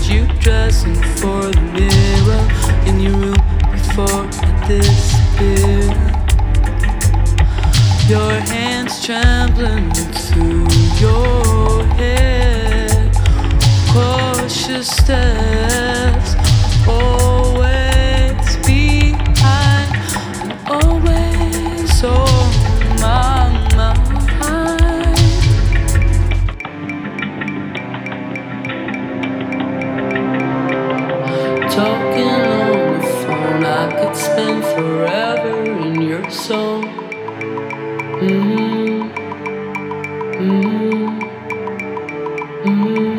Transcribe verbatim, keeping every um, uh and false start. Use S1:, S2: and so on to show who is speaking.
S1: you dressing for the mirror in your room before I disappear. Your hands trembling through your head. Cautious steps, always behind, and always on my mind. Talking on the phone, I could spend forever in your soul. Mm-hmm. Mm-hmm. Mm-hmm.